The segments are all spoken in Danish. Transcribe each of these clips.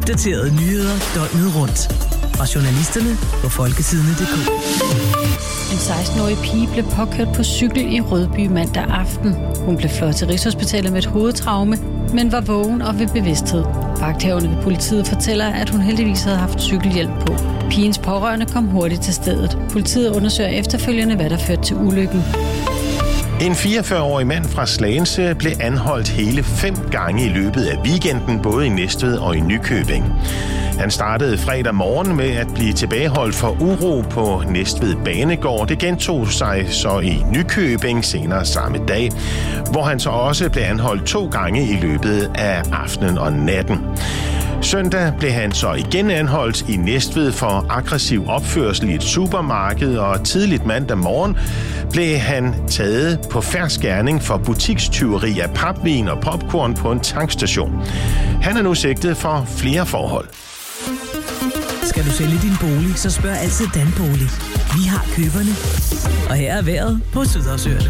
Opdaterede nyheder døgnet rundt. Fra journalisterne på folketidene.dk. En 16-årig pige blev påkørt på cykel i Rødby mandag aften. Hun blev fløjet til Rigshospitalet med et hovedtraume, men var vågen og ved bevidsthed. Vagthavende ved politiet fortæller, at hun heldigvis havde haft cykelhjelm på. Pigens pårørende kom hurtigt til stedet. Politiet undersøger efterfølgende, hvad der førte til ulykken. En 44-årig mand fra Slagelse blev anholdt hele 5 gange i løbet af weekenden, både i Næstved og i Nykøbing. Han startede fredag morgen med at blive tilbageholdt for uro på Næstved Banegård. Det gentog sig så i Nykøbing senere samme dag, hvor han så også blev anholdt 2 gange i løbet af aftenen og natten. Søndag blev han så igen anholdt i Næstved for aggressiv opførsel i et supermarked, og tidligt mandag morgen blev han taget på fersk gerning for butikstyveri af papvin og popcorn på en tankstation. Han er nu sigtet for flere forhold. Skal du sælge din bolig, så spørg altid Danbolig. Vi har køberne. Og her er vejret på Sydhavsøerne.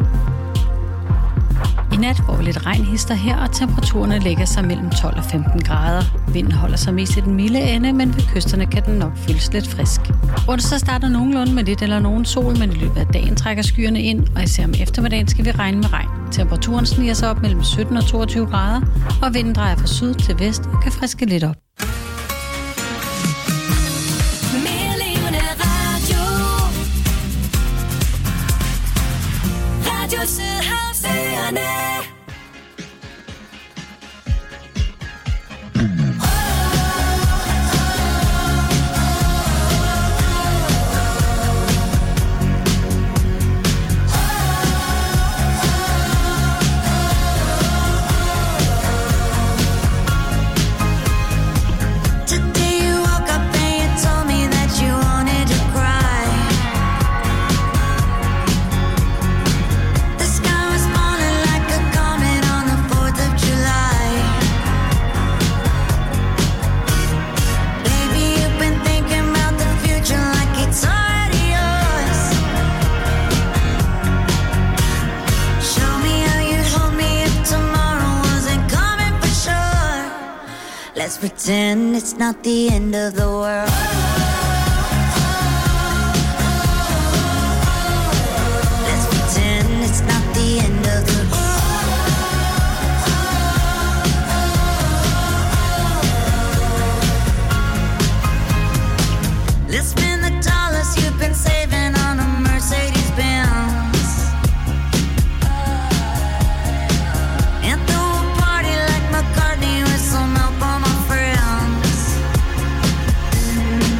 I nat får vi lidt regnhister her, og temperaturerne lægger sig mellem 12 og 15 grader. Vinden holder sig mest i den milde ende, men ved kysterne kan den nok føles lidt frisk. Onsdag starter nogenlunde med lidt eller nogen sol, men i løbet af dagen trækker skyerne ind, og især om eftermiddagen skal vi regne med regn. Temperaturen sniger sig op mellem 17 og 22 grader, og vinden drejer fra syd til vest og kan friske lidt op. Let's pretend it's not the end of the world. Let's pretend it's not the end of the world. Let's spend the dollars you've been saving on a Mercedes-Benz. And throw a party like McCartney with some help on my friends.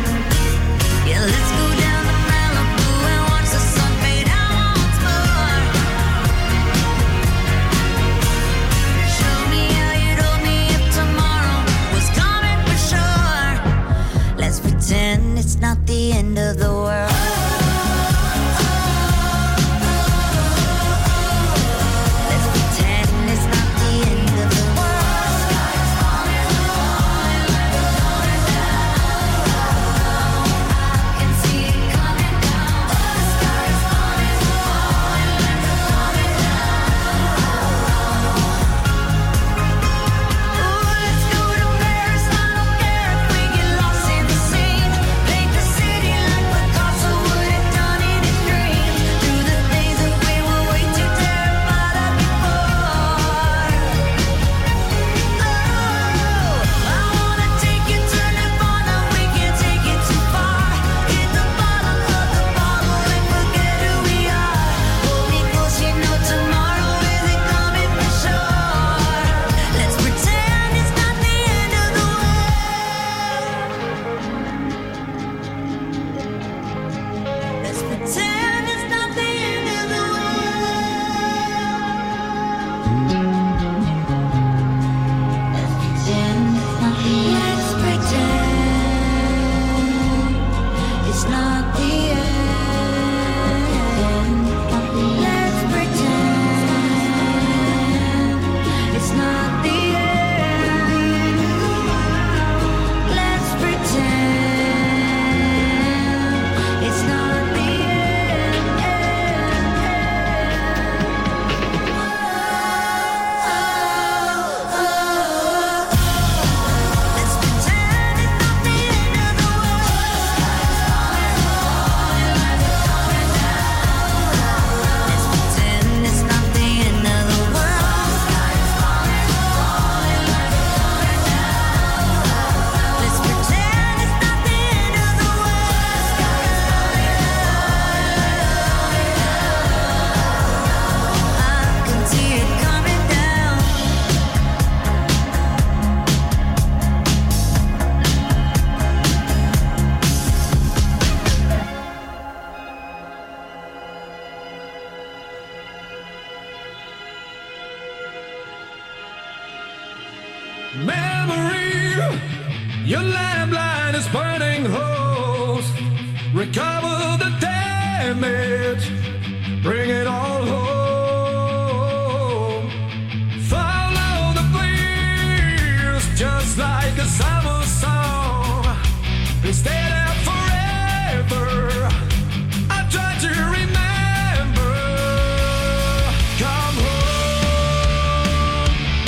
Your landline is burning holes. Recover the damage. Bring it all home. Follow the breeze, just like a summer song. And stay there forever. I try to remember. Come home.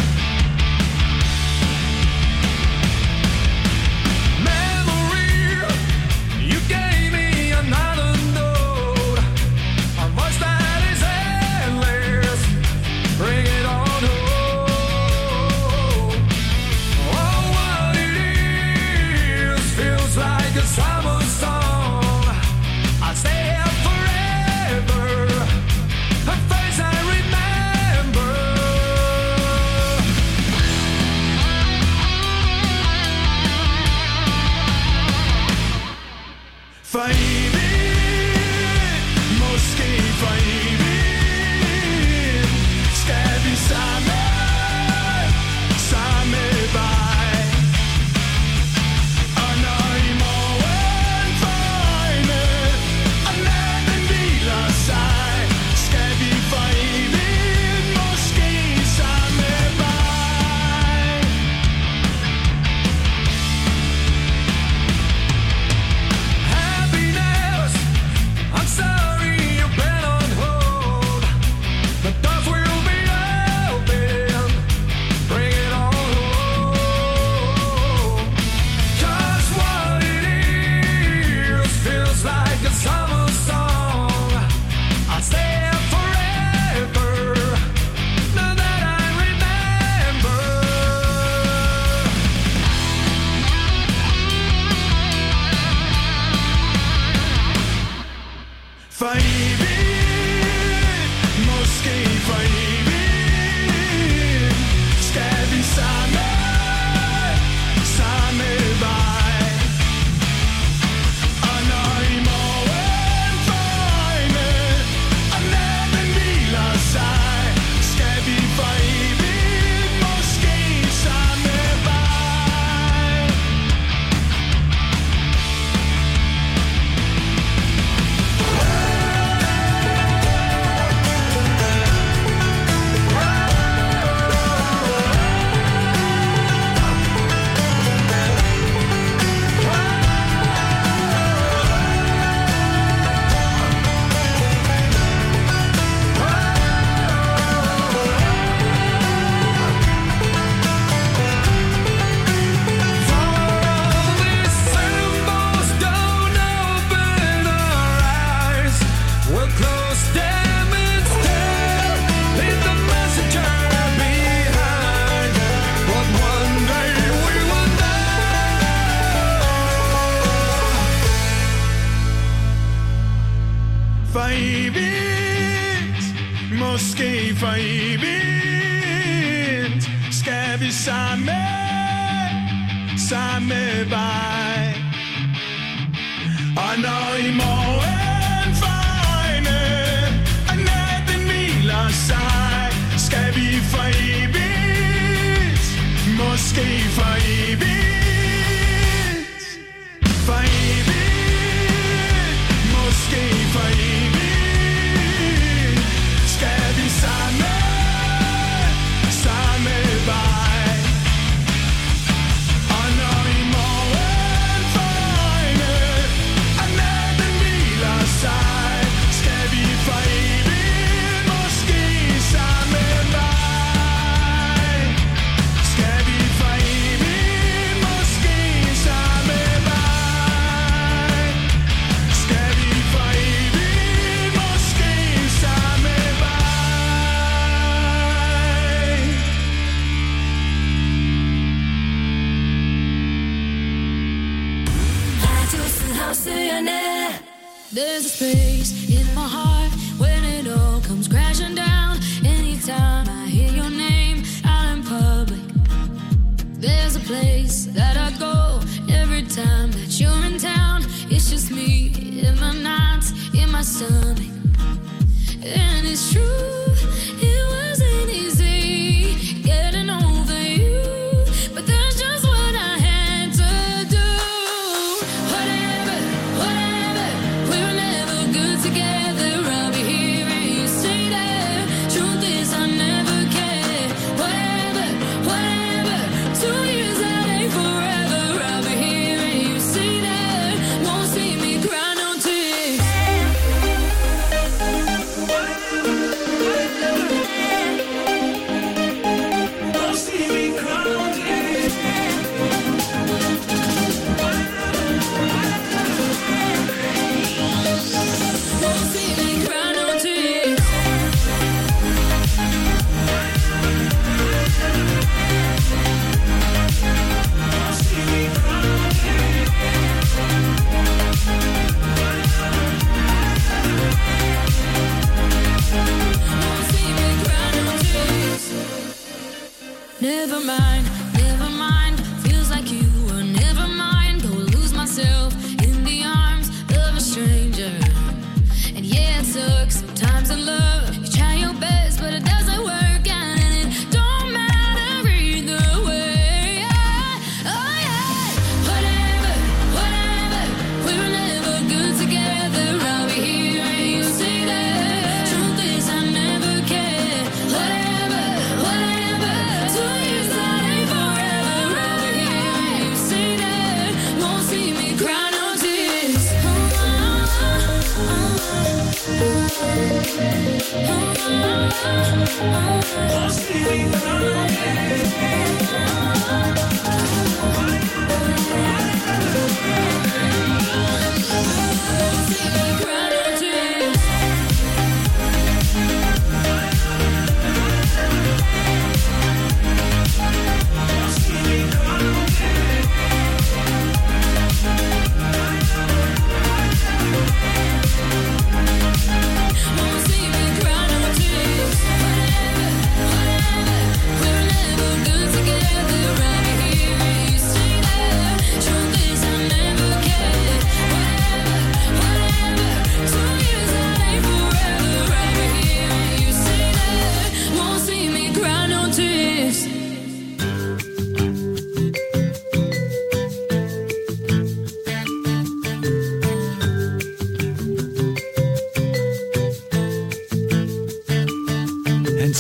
Memory, you gave me another note. A voice that is endless. Bring it on home. Oh, what it is feels like a summer song. I'll stay here forever. A face I remember. For evigt, måske for evigt, skal vi samme vej. Og når i morgen får øjne, og natten hviler sig, skal vi for evigt, måske samme vej. Happiness, I'm sorry you've been on hold. The doors will be open. Bring it all home. 'Cause what it is feels like a summer song. I'll stay here forever. Now that I remember. For evigt, måske for evigt, skal vi samme vej. Og når i morgen får øjne, og natten hviler sig, skal vi for evigt, måske samme vej. For evigt, måske for evigt, skal vi samme vej. Og når i morgen får øjne, og natten hviler sig, skal vi for evigt, måske for evigt, for evigt, måske for evigt, skal vi samme vej. Og når i morgen får øjne, og natten hviler sig, skal vi for evigt, måske samme vej. Skal vi for evigt, måske samme vej. Skal vi for evigt, måske samme vej. There's a space in my heart when it all comes crashing down. Anytime I hear your name out in public, there's a place that I go every time that you're in town. It's just me in my nights, in my stomach. And it's true, it wasn't easy getting over you, but that's just what I had to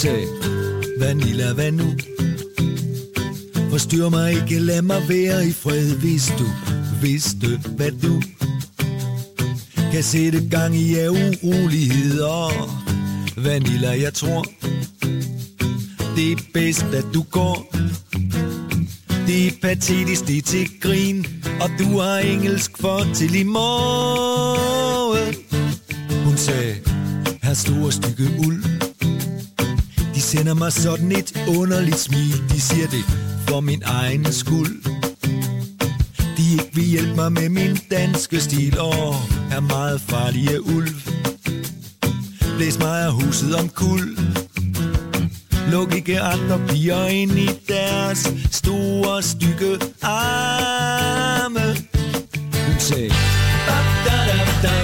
sagde, Vanilla, hvad nu? Forstyr mig ikke, lad mig være i fred, hvis du vidste, hvad du kan sætte gang i af uroligheder. Vanilla, jeg tror, det er bedst, at du går. Det er patetisk, det er til grin, og du har engelsk for til i morgen. Hun sagde, her store stykke uld. De sender mig sådan et underligt smil. De siger det for min egen skyld. De ikke vil hjælpe mig med min danske stil. Er meget farlige ulv. Blæs mig af huset om kul. Luk ikke andre piger ind i deres store stykke arme. Hun sagde, da-da-da-da.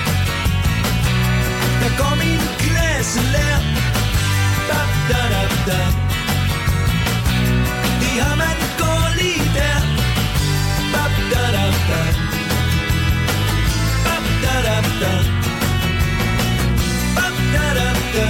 Der går min klasselærer. Da-da-da-da. Det har man gået lige der. Da-da-da-da. Da-da-da-da. Da-da-da-da.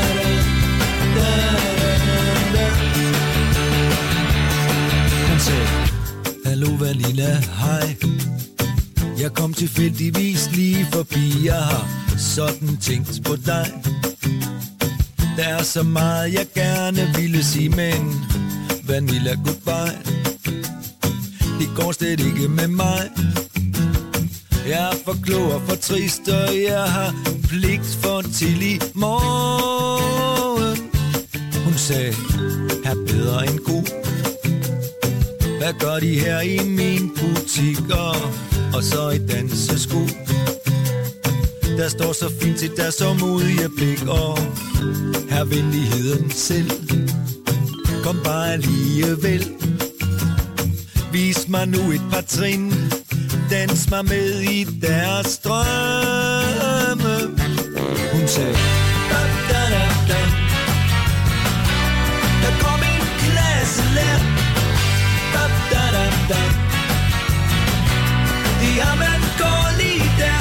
Han sagde, hallo Vanilla, hej. Jeg kom tilfældigvis lige forbi. Jeg har sådan tænkt på dig. Der er så meget jeg gerne ville sige, men Vanilla, goodbye. Det går slet ikke med mig. Jeg er for klog og for trist, og jeg har pligt for til i morgen. Hun sagde, her bedre end god. Hvad gør de her i min butik? Og så i dansesko. Der står så fint til der så modige blik. Og her venligheden selv. Kom bare alligevel. Vis mig nu et par trin. Dans mig med i deres drømme. Hun sagde, da-da-da-da. Der kom en klasselærer. Da-da-da-da. Det har man gået lige der.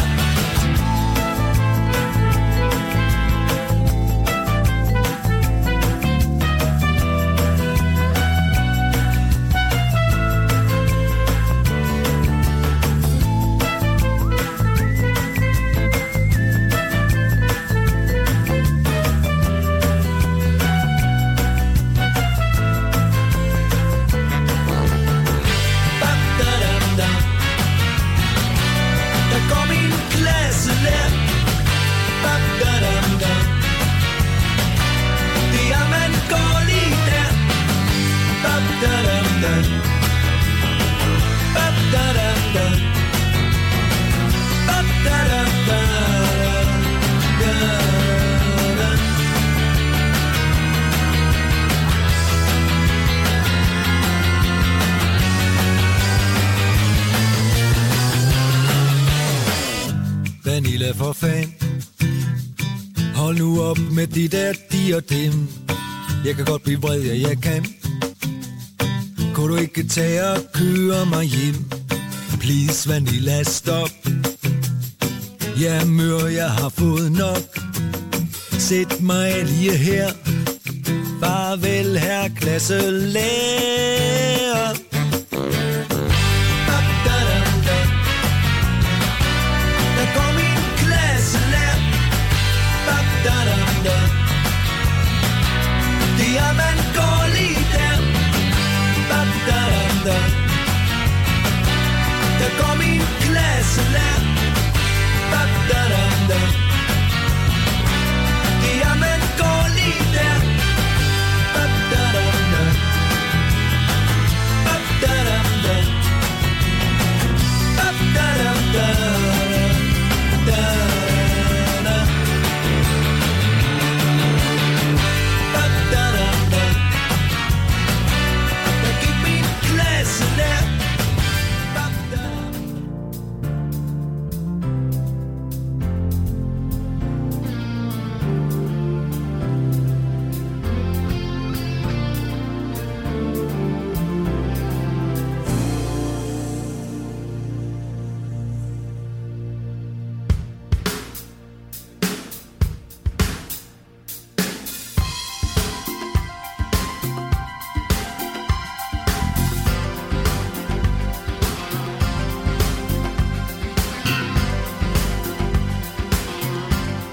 Vanilla, for fan. Hold nu op med de der de og dem. Jeg kan godt blive vred, ja jeg kan. Kunne du ikke tage og køre mig hjem? Please Vanilla, stop. Jeg er mør, jeg har fået nok. Sæt mig lige her. Farvel her klasselærer. Der går min klasselærer. Det er man går lige der. Der går min klasselærer. Det er man går lige der.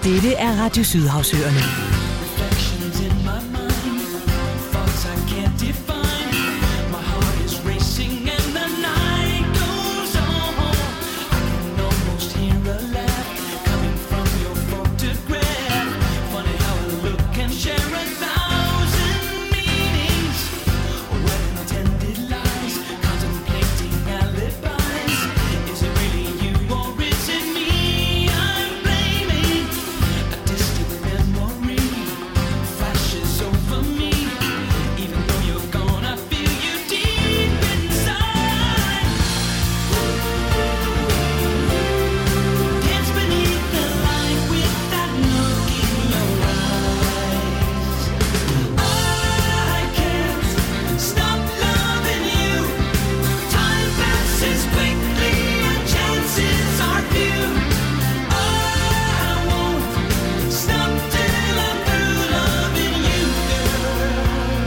Dette er Radio Sydhavsøerne. Reflections in my mind, thoughts I can't define. My heart is racing and the night goes on. I can almost hear a laugh coming from your photograph. Funny how a look can share 1,000 meanings. Well-intended lies, contemplating alibis. Is it really you or is it me I'm blaming? A distant memory flashes over me. Even though you're gone, I feel you deep inside. It's beneath the light with that look in your eyes. I can't stop loving you. Time passes quickly and chances are few. I won't stop till I'm through loving you, girl.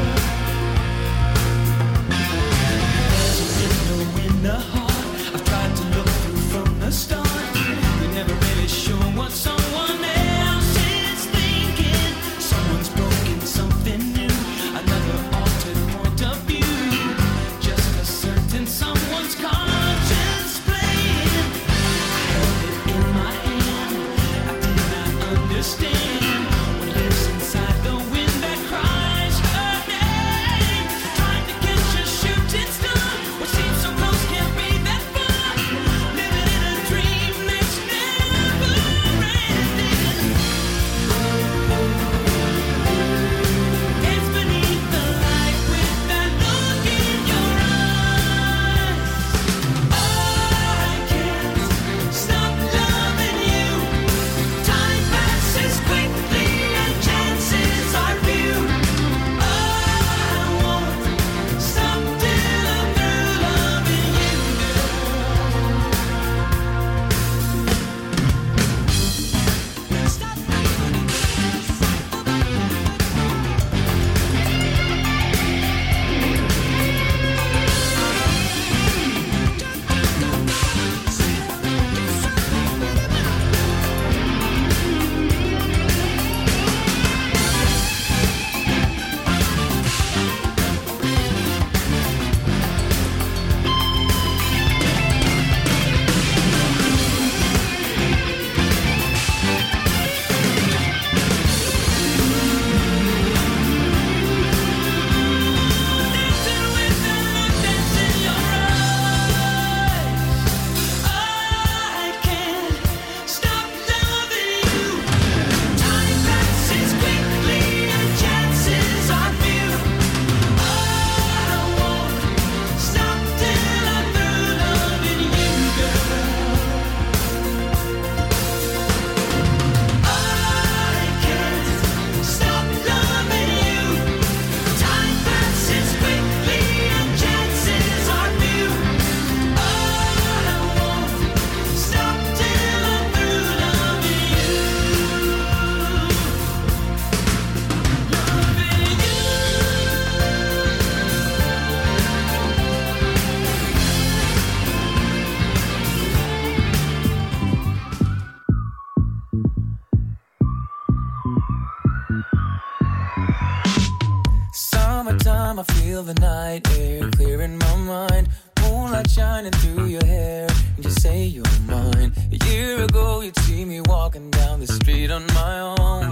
There's a window in the heart I've tried to look through from the start. You're never really sure what someone else is thinking. Someone's broken something new, another altered point of view. Just a certain someone's conscience playing. I held it in my hand, I did not understand what lives inside the wind that cries her name. Trying to catch a shooting star, what seems so close can't be that far. Living in a dream that's never ending. It's beneath the light with that look in your eyes. I can't stop loving you. Time passes quickly and chances are few. I won't stop till I'm through loving you, summertime, I feel the night air clearing my mind. Moonlight shining through your hair, and you say you're mine. A year ago, you'd see me walking down the street on my own,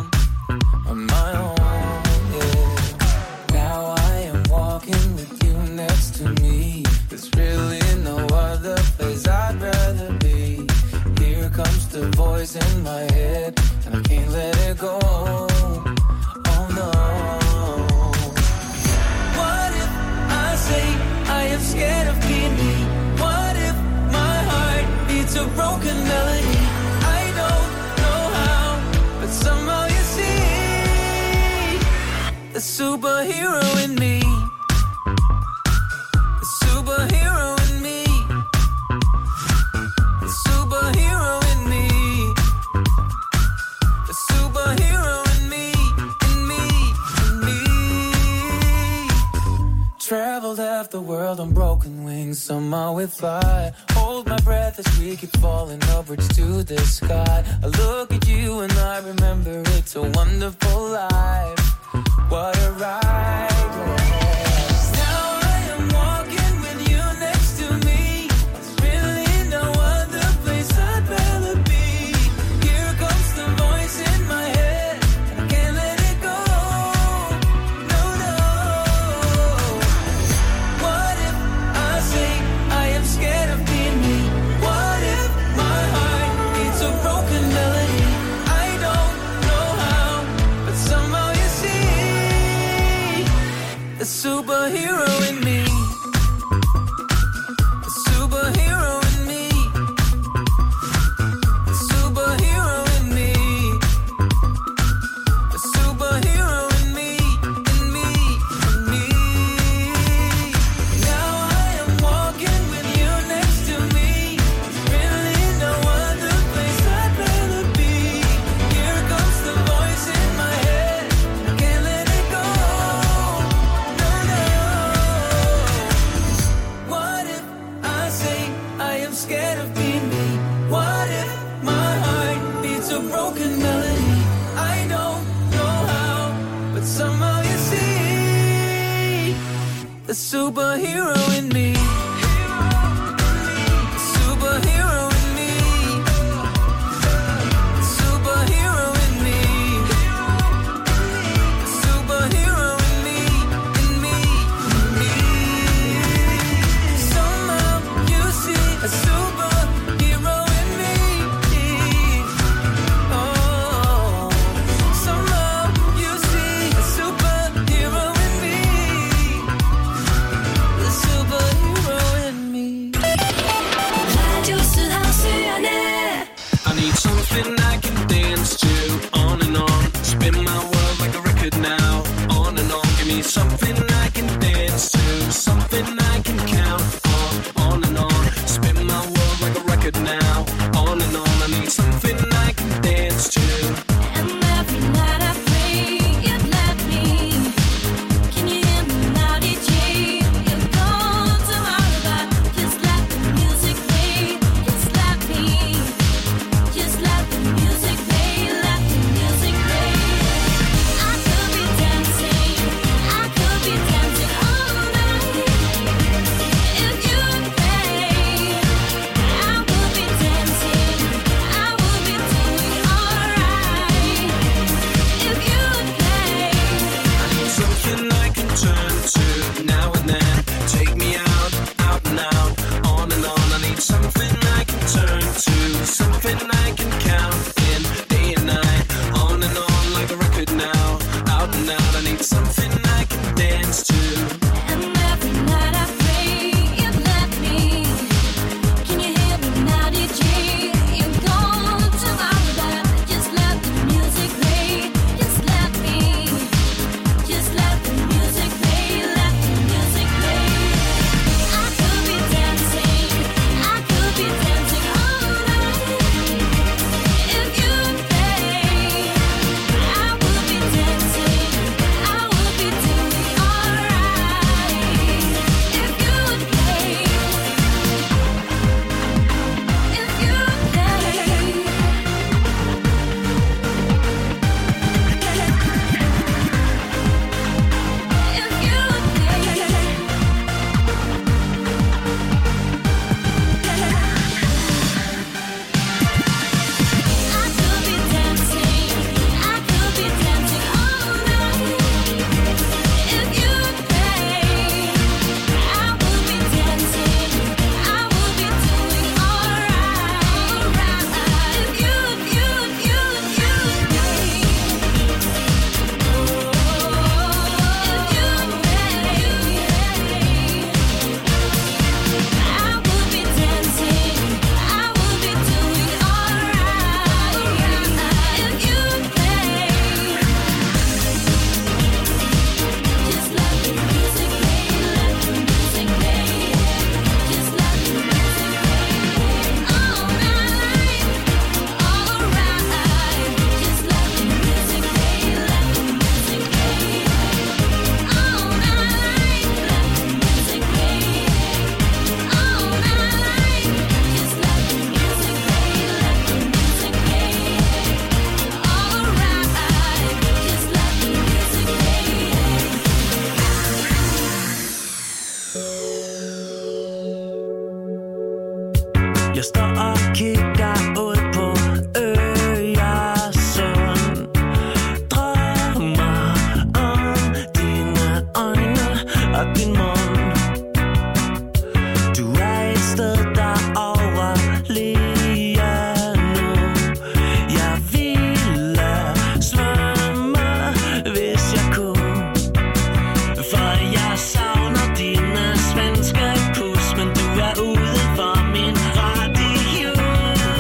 yeah. Now I am walking with you next to me. There's really no other place I'd rather be. Here comes the voice in my head, and I can't let it go. Oh no. What if I say I am scared of being me? What if my heart beats a broken melody? I don't know how, but somehow you see the superhero in me. The superhero in me. The superhero in me. The superhero in me. In me. In me. Traveled half the world on broken wings, somehow we fly. Hold my breath as we keep falling upwards to the sky. I look at you and I remember it's a wonderful life. What a ride. Now I am walking with you next to me. There's really no other place I'd rather be. Here comes the voice in my head, and I can't let it go. No, no. What if I say I am scared of being me? What if my heart beats a broken melody? I don't know how, but somehow you see the superhero in me. The superhero in me. The superhero in me. The superhero in me. In me. In me. Now I am walking with you next to me. There's really no other place I'd rather be. Here comes the voice in my head, I can't let it go. No, no. What if I say I am scared of being me? What if my heart beats a broken melody? I don't know how, but somehow you see the superhero in me. The superhero in me. The superhero in me. The superhero in me. In me. In me. Somehow you see a superhero in me. Oh, somehow you see a superhero in me. The superhero in me. Radio Sydhavsøerne. I need something I can dance to, on and on. Spin my world like a record now, on and on. Give me something I can dance to, something I can count on and on. Spin my world like a record now, on and on. I need something I can dance to. And every night I pray you'd let me. Can you hear me now, DJ? You're gone tomorrow, but just let the music play. Just let me. Just let the music play. Let the music play. I could be dancing. I could be dancing all night. If you'd play, I would be dancing. I would be doing alright. If you'd play. I need something I can turn to now and then. Take me out and out, on and on. I need something I can turn to, something I can count in day and night, on and on like a record now, out and out. I need something I can dance to. And every night I pray you'd let me. Can you hear me now, DJ? You're gone tomorrow, but just let the music play. Just let me. Just let the music play. Let the music play. I could be dancing. I could be dancing all night. Jeg står og kigger ud på Øresund. Drømmer om dine øjne og din mund. Du er et sted derovre lige nu. Jeg ville svømme, hvis jeg kunne. For jeg savner dine svenske pus, men du er ude for min radius.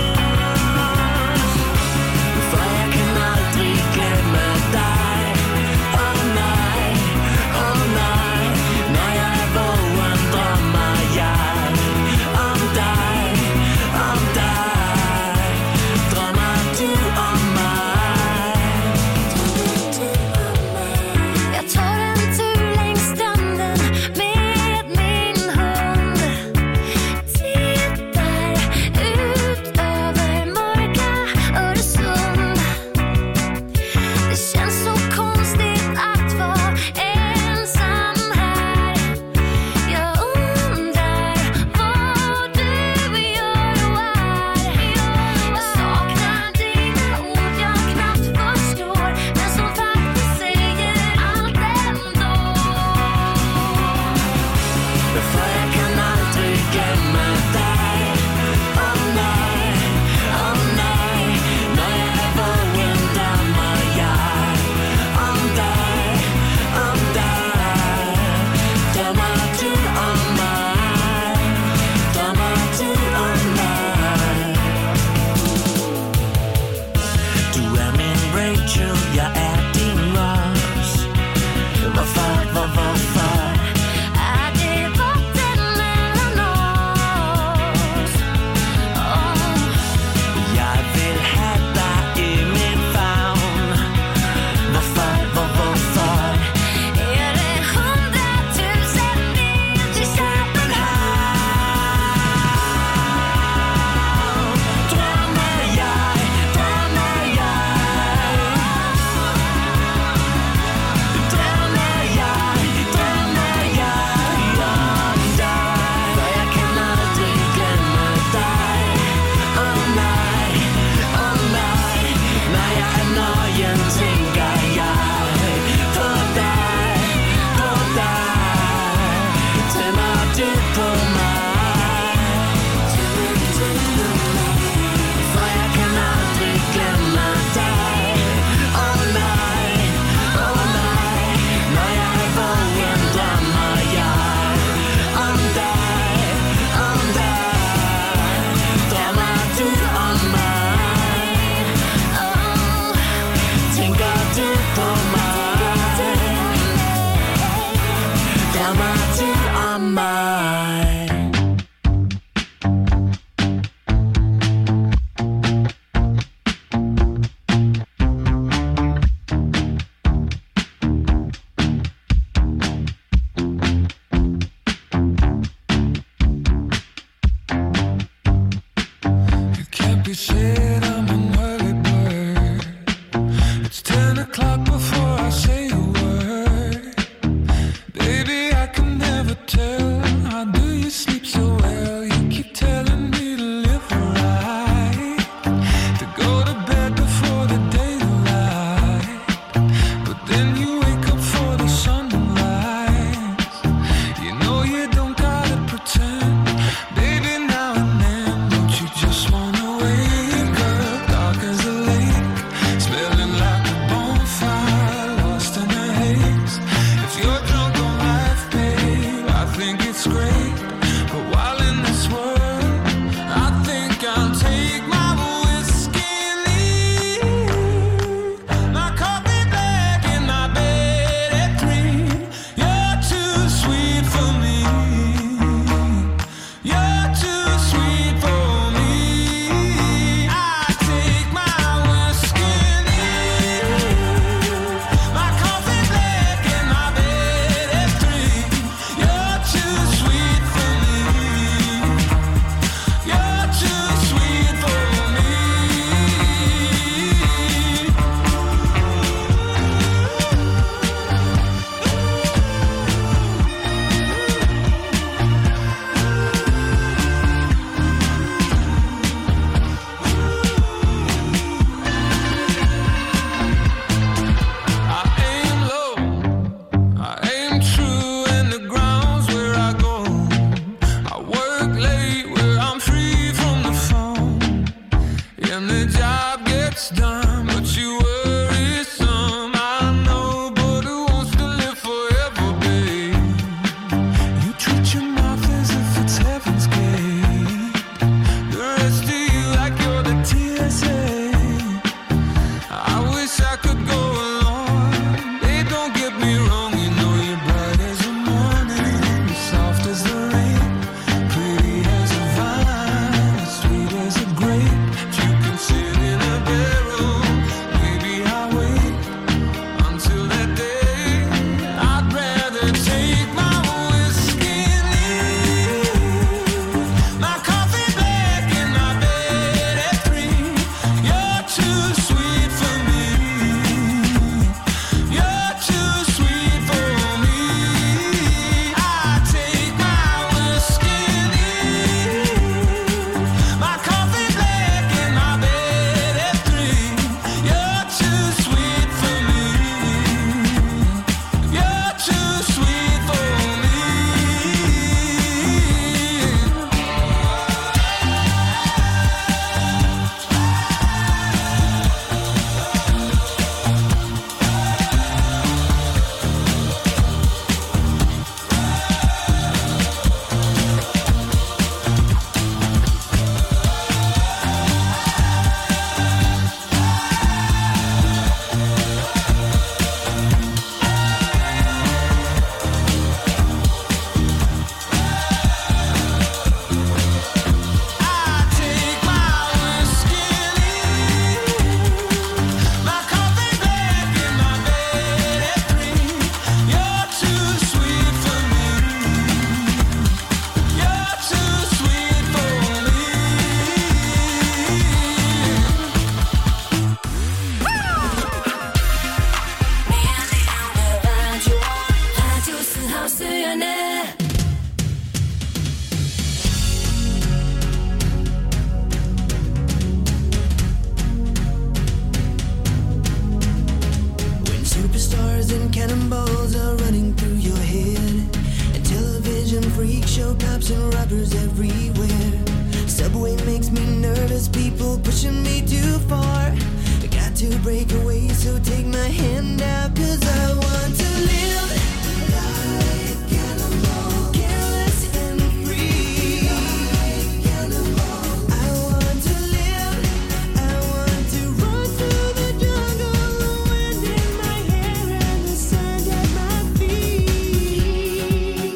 everywhere. Subway makes me nervous, people pushing me too far. I got to break away, so take my hand out, 'cause I want to live like animal, careless and free. Like animal. I want to live, I want to run through the jungle, the wind in my hair and the sand at my feet.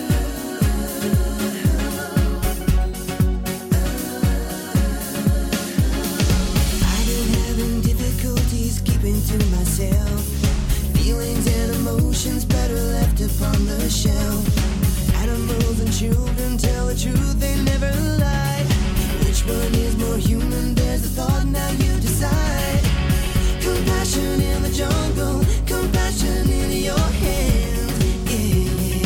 I've been having difficulties keeping to myself. Feelings and emotions better left upon the shelf. Animals and children tell the truth, they never lie. Which one is more human? There's a thought, now you decide. Compassion in the jungle, compassion in your hands. Yeah.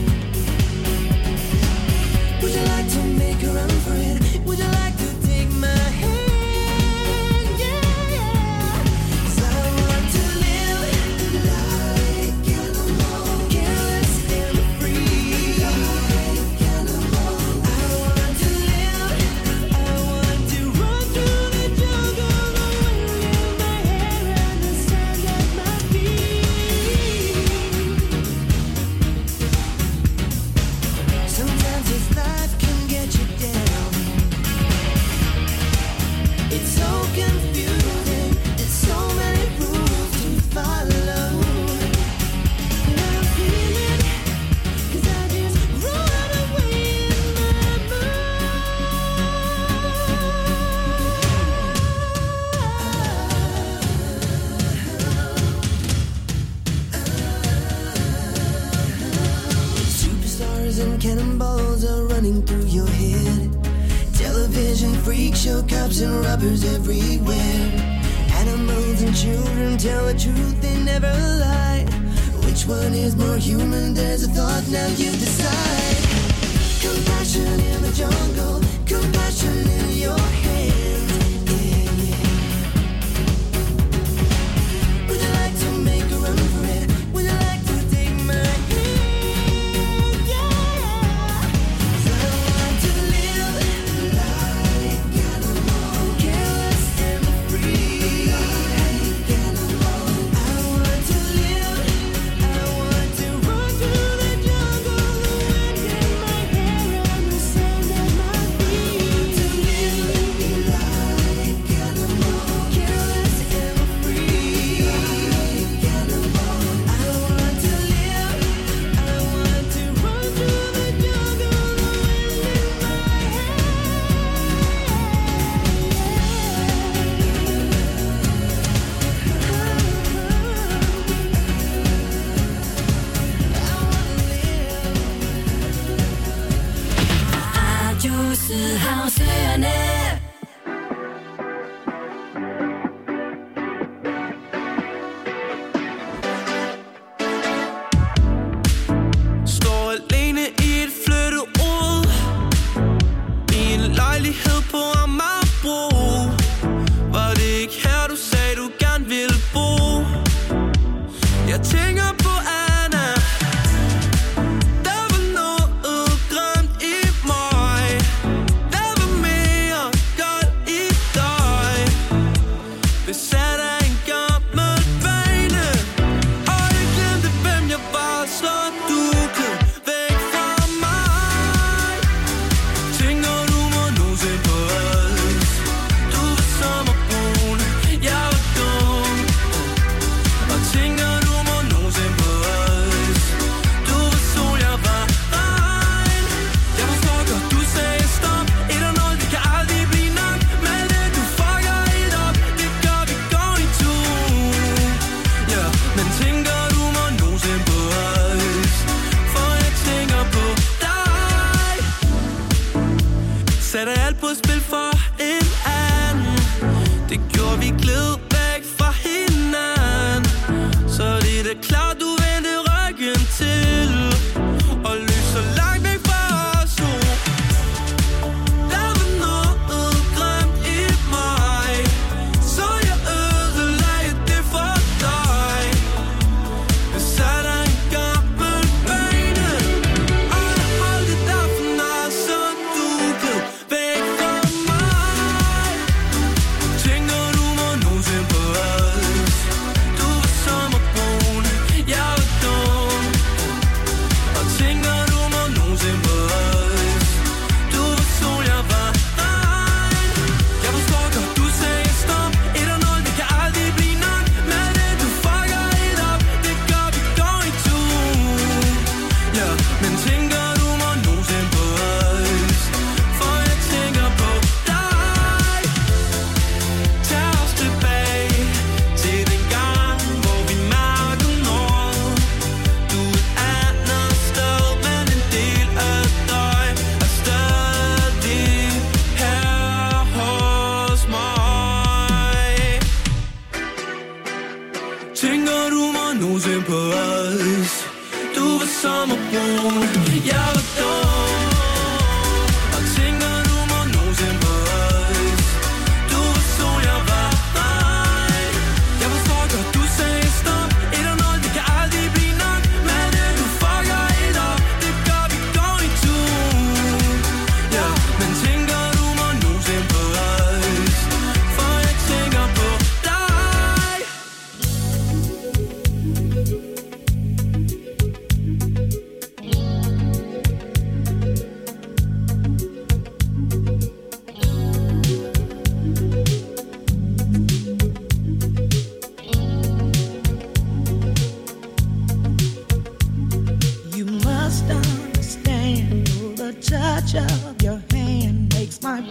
Would you like to make a run for it? Would you like to take my hand? Yeah. 'Cause I want to live like animal, careless and free. Like animal. I want to live, I want to run through the jungle, the wind in my hair and the sand at my feet. Sometimes this life can get you down. It's so confusing, there's so many rules to follow. And I feel it, 'cause I just run away in my mind. Superstars and cannonballs are running through your head. Television freak show, cops and robbers everywhere. Animals and children tell the truth, they never lie. Which one is more human? There's a thought, now you decide. Compassion in the jungle, compassion in your hands. Yeah, yeah. Would you like to make a run for it? Would you like to take my hand? Yeah. 'Cause I want to live like animal, careless and free. Like animal. I want to live, I want to run through the jungle, the wind in my hair and the sand at my feet. To live like animal, careless and free. Like animal. I want to live, I want to run through the jungle, the wind in my Står alene i et flytteud i en lejlighed på Amagerbro. Var det ikke her, du sagde, du gerne ville bo? Jeg tænker på Anna. Der var noget grimt i mig. Der var mere godt i dig. Besat af en gammel vane. Og jeg glemte, hvem jeg var, så du gled væk fra mig. Tænker du må nogensinde på os? Du var sommerbrun, jeg var dum. Og tænker du må nogensinde på os? Du var sol, jeg var regn. Jeg forstår godt, du sagde stop. 1-0, vi kan aldrig blive nok. Men det du fucker helt op, det gør vi går i to. Ja, men tænker du må nogensinde på os? For jeg tænker på dig. Sætter alt på spil for en anden. Det gjorde vi gled væk fra hinanden. Så det er da klart du vendte ryggen til og løb så langt væk fra os to. Der var noget grimt i mig, så jeg ødelagde det for dig. Besat af en gammel bane. Og jeg holdt det der for når så du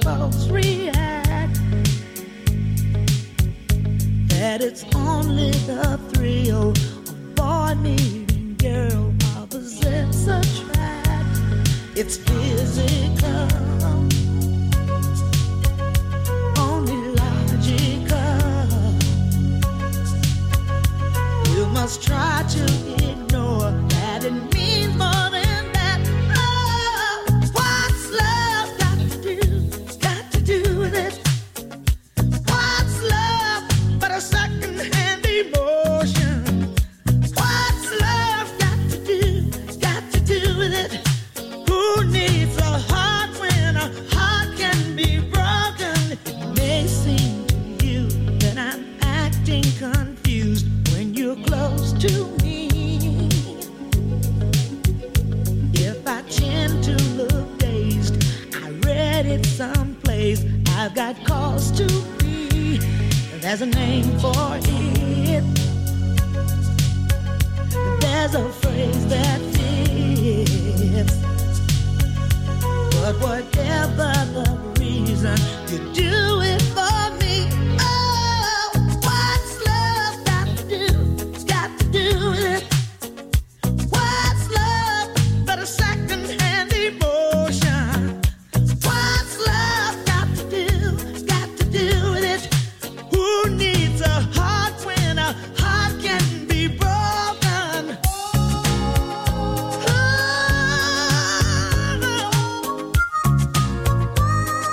folks react. That it's only the thrill of boy meeting girl, opposites attract. It's physical, only logical. You must try to ignore that it means more than that. Oh, what's love got to do with it? What's love but a second-hand emotion? What's love got to do with it? Who needs a heart when a heart can be broken? It may seem to you that I'm acting confused when you're close to me. If I tend to look dazed, I read it someplace. I've got cause to be. There's a name for it. There's a phrase that fits. But whatever the reason, you do it for me. Oh, what's love got to do with it? What's love but a second-hand emotion? What's love got to do with it? Who needs a heart when a heart can be broken? Oh,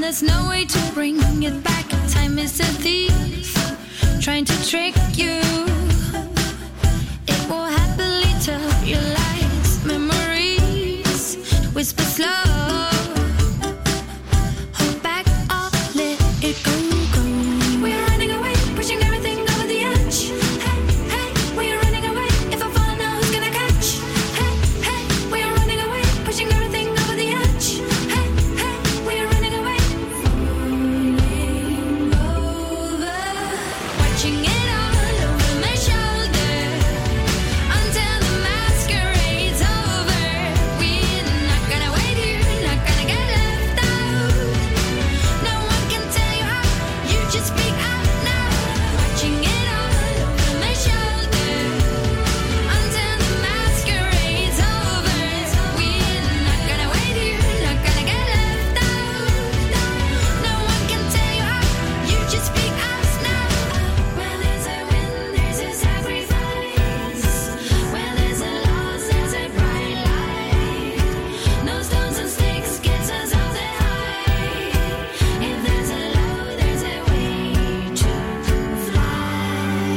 there's no way to bring it back. Time is a thief, trying to trick you. It will happily tell your lies, memories, whisper slow. Hold back or let it go. We're running away, pushing everything over the edge. Hey, hey, we're running away. If I fall now, who's gonna catch? Hey, hey, we're running away, pushing everything over the edge. Hey, hey, we're running away. Falling over, watching it all over my shoulder until the masquerade's over. We're not gonna wait here, not gonna get left out. No one can tell you how, you just speak out now. Watching it all over my shoulder until the masquerade's over. We're not gonna wait here, not gonna get left out. No one can tell you how, you just speak out now. Where there's a win, there's a sacrifice. Where there's a loss, there's a bright light. No stones and sticks gets us up that high. If there's a low, there's a way to fly.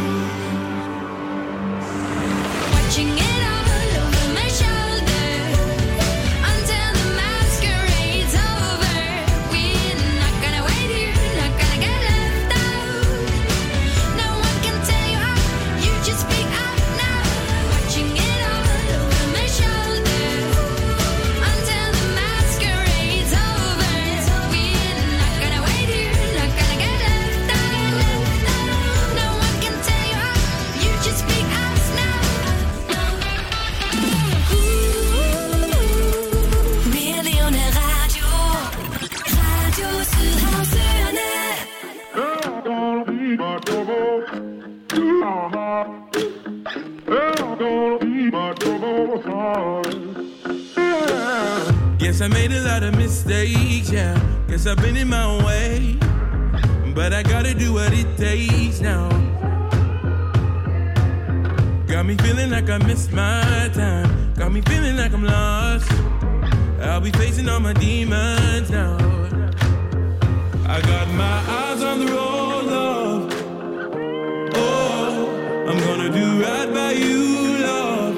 Watching it all over my shoulder until the masquerade's over. We're not gonna wait here, not gonna get left out. No one can tell you how, you just speak out now. Watching it all over my shoulder until the masquerade's over. We're not gonna wait here, not gonna get left out. No one can tell you how, you just speak out now. Millioner Radio, Radio Sydhavsøerne. Guess I made a lot of mistakes, yeah. Guess I've been in my way. But I gotta do what it takes now. Got me feeling like I missed my time. Got me feeling like I'm lost. I'll be facing all my demons now. I got my eyes on the road, love. Oh, I'm gonna do right by you, love.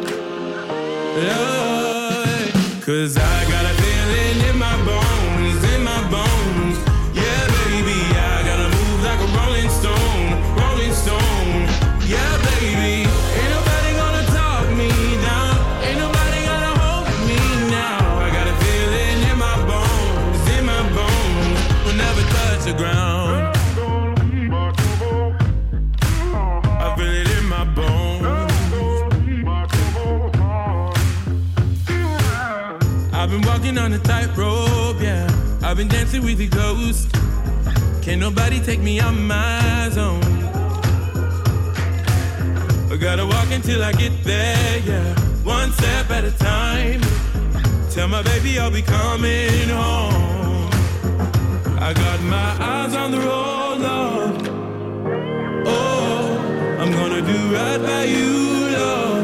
Love. 'Cause I got a feeling in my bones, in my bones. Yeah, baby, I gotta move like a rolling stone, rolling stone. Yeah, baby, ain't nobody gonna talk me down. Ain't nobody gonna hold me now. I got a feeling in my bones, in my bones. Will never touch the ground. I feel it in my bones. I've been walking on a tightrope, yeah. I've been dancing with the ghost. Can't nobody take me out my zone. I gotta walk until I get there, yeah. One step at a time. Tell my baby I'll be coming home. I got my eyes on the road, love. Oh, I'm gonna do right by you, love.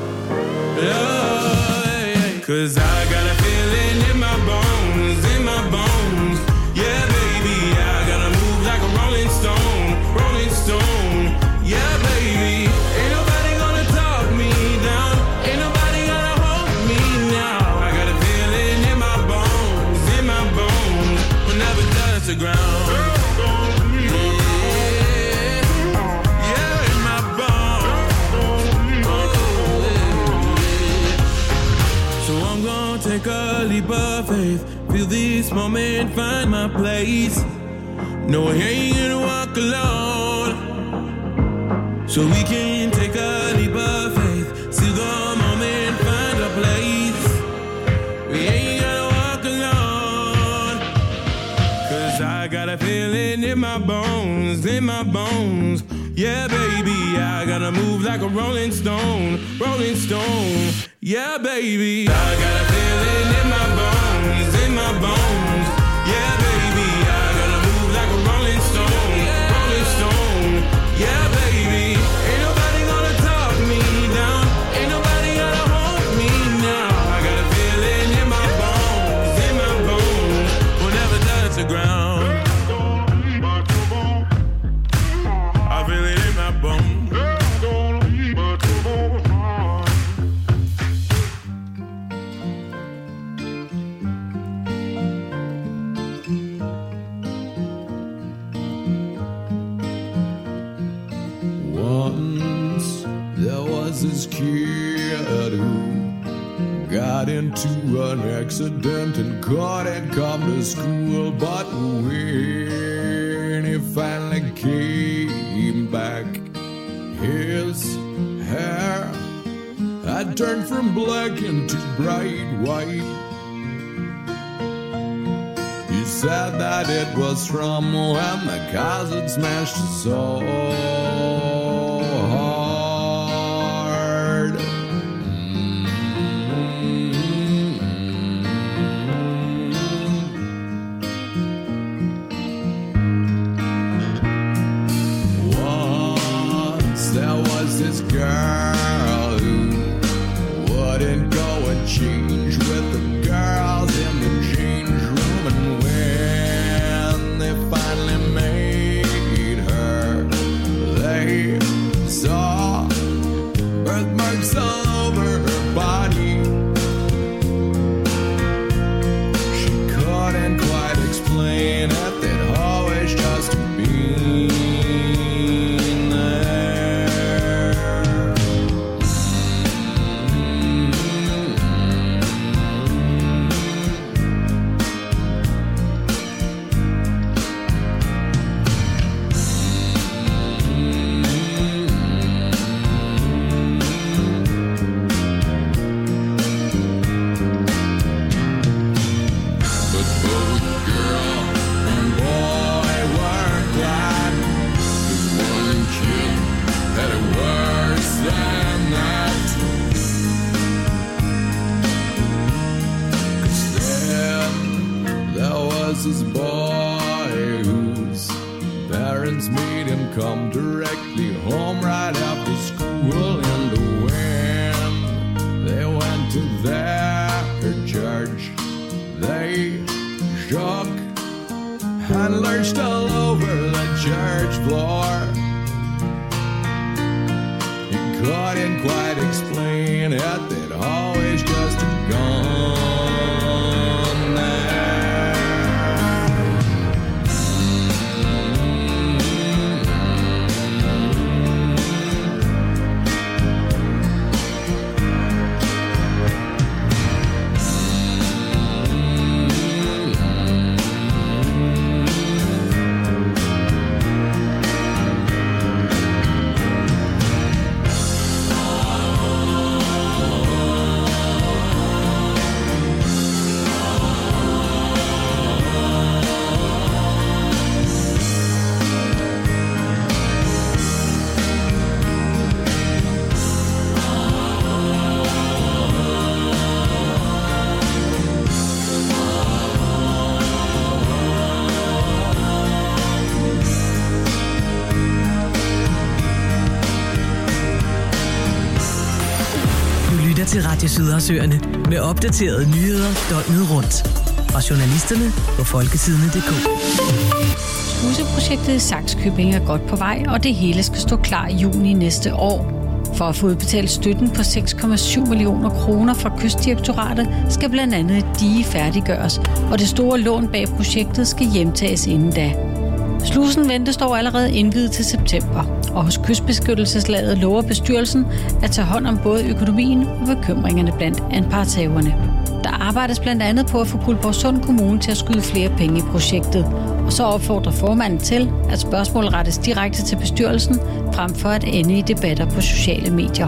Love. 'Cause I got a feeling in my bones, in my bones. Yeah, baby, I gotta move like a rolling stone, rolling stone. Yeah, baby, ain't nobody gonna talk me down. Ain't nobody gonna hold me now. I got a feeling in my bones, in my bones. Will never touch the ground. Yeah, in my bones. So I'm gonna take a leap of faith. Feel this moment, find my place. No, I ain't gonna walk alone. So we can take a leap of faith. See the moment, find a place. We ain't gonna walk alone. 'Cause I got a feeling in my bones, in my bones. Yeah, baby, I gotta move like a rolling stone, rolling stone. Yeah, baby, I got a feeling in my bones, in my bones. Yeah, baby, I gotta move like a rolling stone, rolling stone. Yeah, baby, ain't nobody gonna talk me down. Ain't nobody gonna hold me now. I got a feeling in my bones, in my bones. Will never touch the ground. into an accident and couldn't come to school. But when he finally came back, his hair had turned from black into bright white. He said that it was from when the cars had smashed his soul hard. Once there was this girl who wouldn't go and change with the girls in the change room, and when they finally made her, they saw birthmarks all over her body. She couldn't quite explain it, they'd always just been there. But both girl and boy were glad, 'cause one kid had it worse than that. 'Cause then there was this boy whose parents made him come directly home right after school, and when they went to their church, they shook and lurched all over the church floor. He couldn't quite explain it, they'd always just gone there. Til Radio Sydersøerne med opdaterede nyheder døgnet rundt. Fra journalisterne på folketidene.dk. Sluseprojektet i Sakskøbing er godt på vej, og det hele skal stå klar i juni næste år. For at få udbetalt støtten på 6,7 millioner kroner fra Kystdirektoratet, skal blandt andet et dige færdiggøres, og det store lån bag projektet skal hjemtages inden da. Slusen ventes dog allerede indviet til september, og hos Kystbeskyttelseslaget lover bestyrelsen at tage hånd om både økonomien og bekymringerne blandt anpartshaverne. Der arbejdes blandt andet på at få Guldborgsund Kommune til at skyde flere penge i projektet, og så opfordrer formanden til, at spørgsmål rettes direkte til bestyrelsen, frem for at ende i debatter på sociale medier.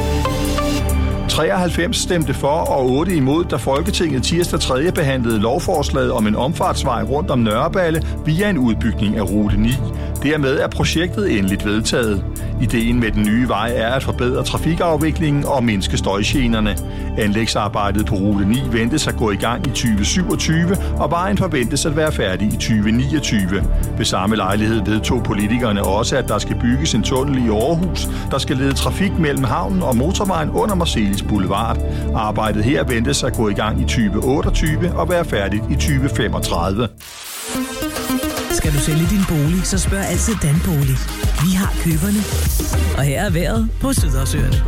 93 stemte for og 8 imod, da Folketinget tirsdag 3. behandlede lovforslaget om en omfartsvej rundt om Nørreballe via en udbygning af rute 9. Dermed er projektet endeligt vedtaget. Ideen med den nye vej er at forbedre trafikafviklingen og mindske støjgenerne. Anlægsarbejdet på rute 9 ventes at gå i gang i 2027, og vejen forventes at være færdig i 2029. Ved samme lejlighed vedtog politikerne også, at der skal bygges en tunnel i Aarhus, der skal lede trafik mellem havnen og motorvejen under Marselis Boulevard. Arbejdet her ventes at gå i gang i 2028 og være færdigt i 2035. Skal du sælge din bolig, så spørg altid Danbolig. Vi har køberne. Og her er vejret på Sydersøerne.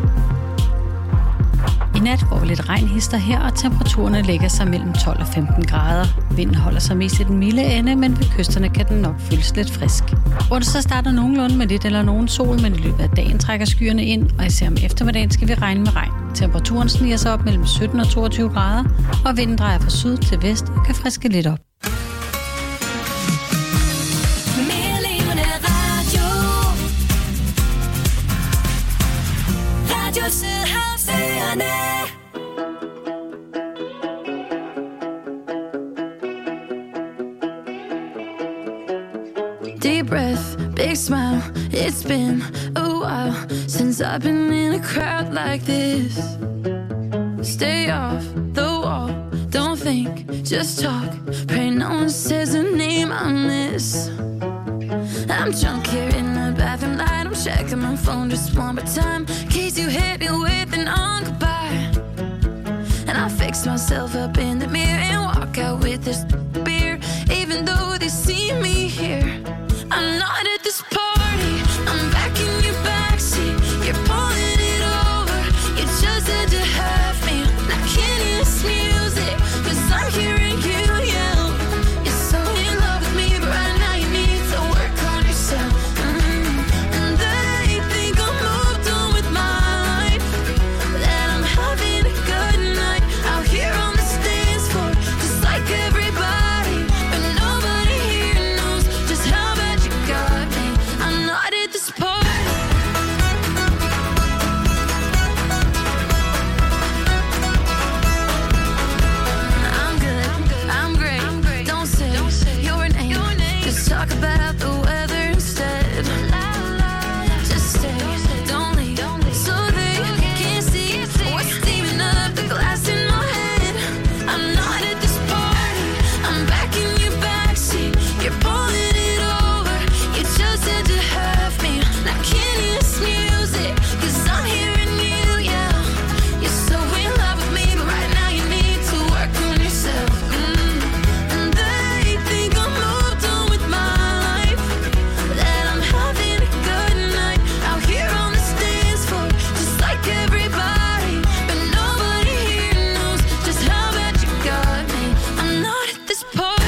I nat får vi lidt regnhister her, og temperaturerne lægger sig mellem 12 og 15 grader. Vinden holder sig mest i den milde ende, men ved kysterne kan den nok føles lidt frisk. Onsdag starter nogenlunde med lidt eller nogen sol, men i løbet af dagen trækker skyerne ind, og især om eftermiddagen skal vi regne med regn. Temperaturen sniger sig op mellem 17 og 22 grader, og vinden drejer fra syd til vest og kan friske lidt op. Mere levende radio. Radio Sydhavsøerne. Deep breath, big smile. It's been a while since I've been in a crowd like this. Stay off the wall, don't think, just talk. Pray no one says a name I miss. I'm drunk here in the bathroom light. I'm checking my phone just one more time, in case you hit me with an goodbye. And I fix myself up in the mirror and walk out with this beer, even though they see me here. I'm not at this party, I'm back in your backseat. You're pulling it over, you just had to have me. I can't hear this music, 'cause I'm hearing you yell. You're so in love with me, but right now you need to work on yourself. And they think I'm moved on with my life, that I'm having a good night out here on the dance floor, just like everybody. But nobody here knows just how bad you got me. I'm not at this party. I'm good, I'm great. Don't say your name. Just talk about the weather instead. Just stay, don't leave, so they can't see what's steaming up the glass in my head. I'm not at this party, I'm back in your backseat. You're pulling it over, you just had to have me. I can't hear this music, 'cause I'm hearing you yell. You're so in love with me, but right now you need to work on yourself. And they think I'm moved on with my life, that I'm having a good night out here on the dance floor, just like everybody. But nobody here knows just how bad you got me. I'm not at this party.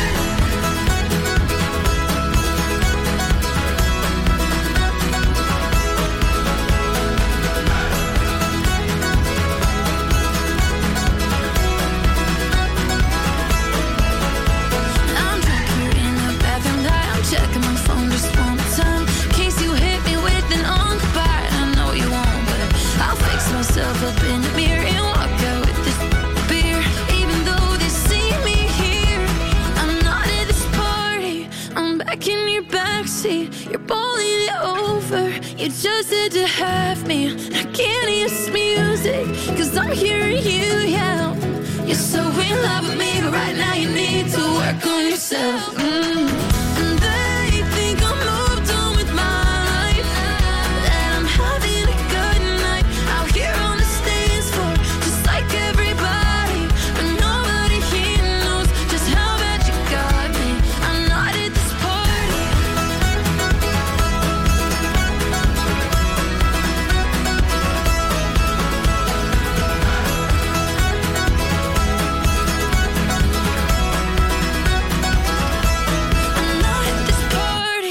I'm drunk here in the bathroom light. I'm checking my phone just one more time, in case you hit me with an goodbye. I know you won't, but I'll fix myself up in the mirror and walk out with this beer, even though they see me here. I'm not at this party, I'm back in your backseat. You're pulling it over, you just had to have me. I can't hear this music, 'cause I'm hearing you yell. You're so in love with me, but right now you need to work on yourself. And they think I'm moved on with my life, that I'm having a good night out here on the dance floor, just like everybody. But nobody here knows just how bad you got me. I'm not at this party. I'm not at this party.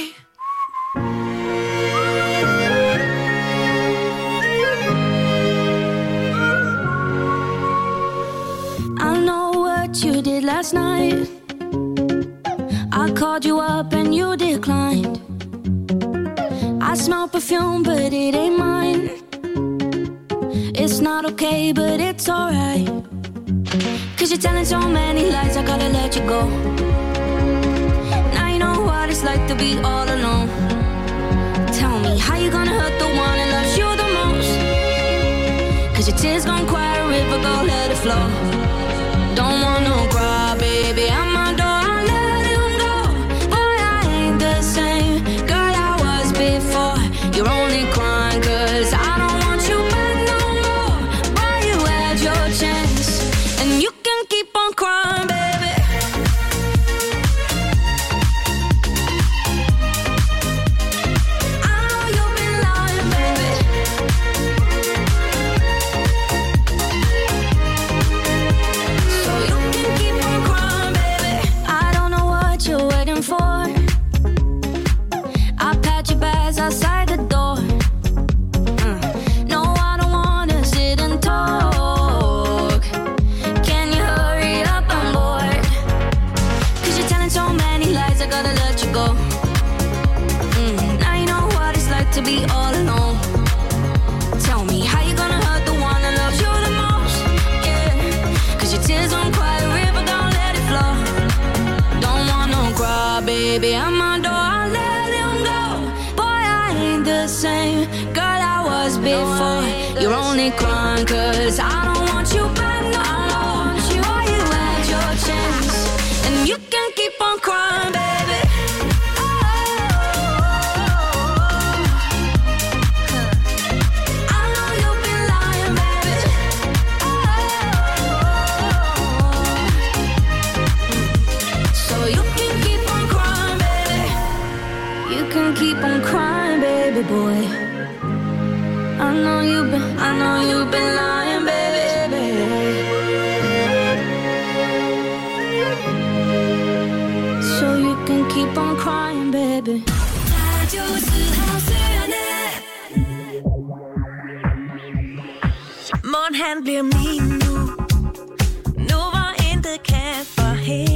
I know what you did last night. I called you up and you declined. I smell perfume, but it ain't mine. It's not okay, but it's alright. 'Cause you're telling so many lies, I gotta let you go. Now you know what it's like to be all alone. Tell me, how you gonna hurt the one that loves you the most? 'Cause your tears gon' quiet a river, go let it flow. Don't wanna cry, baby, at my door, I let him go. Boy, I ain't the same girl I was before. You're only crying 'cause I don't want you back no more. Boy, you had your chance, and you can keep on crying, baby. I know you've been lying, baby. Tears on quiet river, don't let it flow. Don't want no cry, baby. I'm on door, I'll let him go. Boy, I ain't the same girl I was before. You're only crying 'cause I don't want you back no more. Boy, you had your chance, and you can keep on crying, baby. I know you've been lying, baby. So you can keep on crying, baby. You can keep on crying, baby boy. I know you've been lying, baby. So you can keep on crying, baby. Morgen han bliver min nu. Nu hvor intet kan forhindre